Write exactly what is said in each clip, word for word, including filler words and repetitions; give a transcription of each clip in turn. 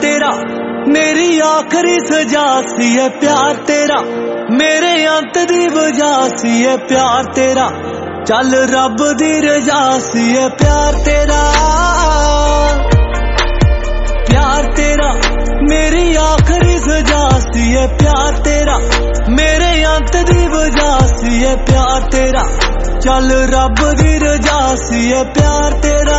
तेरा मेरी आखिरी सजा सी है प्यार तेरा, मेरे अंत दी वजह सी है प्यार तेरा, चल रब दी रजा सी है प्यार तेरा। प्यार तेरा मेरी आखिरी सजा सी है प्यार तेरा, मेरे अंत दी वजह सी है प्यार तेरा, चल रब दी रजा सी है प्यार तेरा।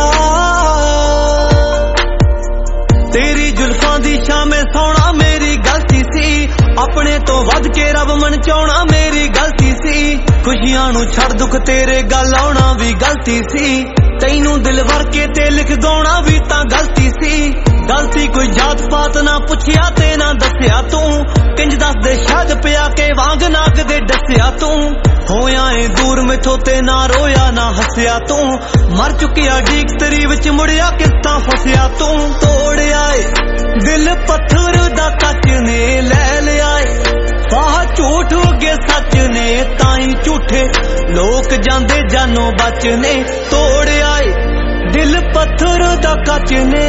तेरी जुल्फां दी छावें सौना मेरी गलती सी, अपने तो वध के रब मनचाउणा मेरी गलती सी, खुशियां नू छड़ दुख तेरे गल आउणा भी गलती सी, तैनू दिल भर के ते लिख गाउणा भी तां गलती सी। गलती कोई जात पात ना पुछया ते ना दस्या तू, किंज दस दे शायद पिया के वांग नाग दे दस्या तू, होया ए दूर मैथों ते ना रोया ना हस्या तू, मर चुकिया डीक तेरी विच मुड़िया किस तां फसिया तू। तोड़िया ए दिल पत्थर दा कच ने लै लिया ए, फाह झूठ अगे सच ने ताई झूठे लोक जांदे जानो बचने, तोड़िया ए दिल पत्थर दा कच ने।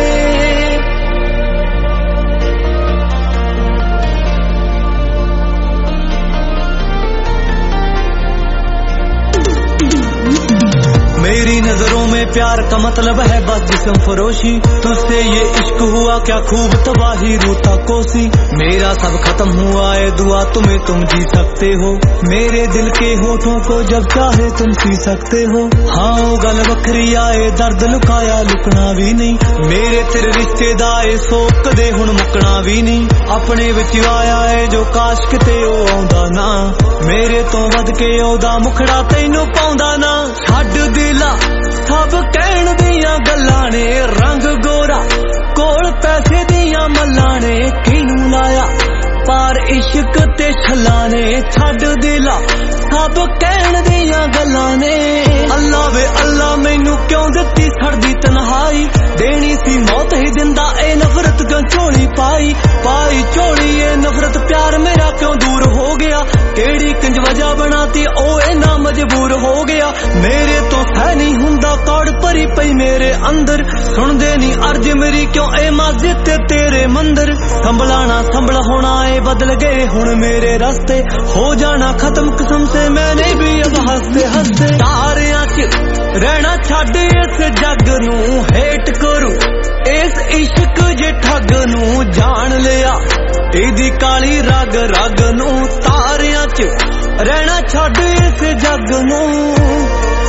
मेरी नजरों में प्यार का मतलब है बस जिस्म फरोशी, तुझसे ये इश्क हुआ क्या खूब तबाही रूठा कोसी, मेरा सब खत्म हुआ है दुआ तुम्हें तुम जी सकते हो, मेरे दिल के होठों को जब चाहे तुम सी सकते हो। हाँ गल वखरी आए दर्द लुकाया लुकना भी नहीं, मेरे तेरे रिश्ते दाए सोक दे हुण मुकना भी नहीं, अपने विच आया है जो काश किते ओ आउंदा ना, मेरे तो वध के ओदा मुखड़ा तैनू पाउंदा ना। छड्ड दिला सब कहण दियां गल्लां ने, रंग गोरा कोल पैसे दियां मल्लां ने, किनू लाया पार इश्क ते छल्ला ने, छड्ड दिला सब कहण दियां गल्लां ने। अल्लाह वे अल्लाह मैनू क्यों दित्ती सड़दी तन्हाई, देनी सी मौत ही दिंदा ए नफरत क्यों झोली पाई, पाई झोली ए नफरत प्यार मेरा क्यों दूर हो गया, केड़ी किंज वजह बनाती ओ इना मजबूर हो गया, मेरे तो सह नहीं हुंदा कौड़ भरी पई मेरे अंदर, सुनदे नी अर्ज मेरी क्यों ए मस्जिद ते तेरे मंदिर, संभलाना संभल होना ए बदल गए हुण मेरे रास्ते, हो जाना खत्म कसम से मैंने भी अब हंसते हंसते। तारियां च रहना छड्ड इस जग नू हेट करू, इस इश्क जे ठग नू जान लिया इदी काली रग रग नू, तारियां च रहना छड्ड इस जग नू।